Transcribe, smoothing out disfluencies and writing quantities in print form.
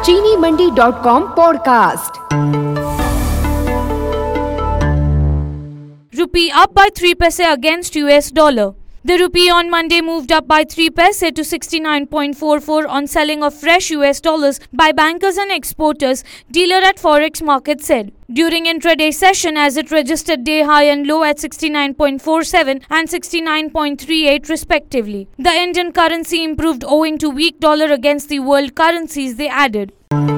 चीनीमंडी.com podcast. Rupee up by 3 paise against US dollar. The rupee on Monday moved up by 3 paise to 69.44 on selling of fresh US dollars by bankers and exporters, dealer at Forex Market said. During intraday session, as it registered day high and low at 69.47 and 69.38 respectively. The Indian currency improved owing to weak dollar against the world currencies, they added.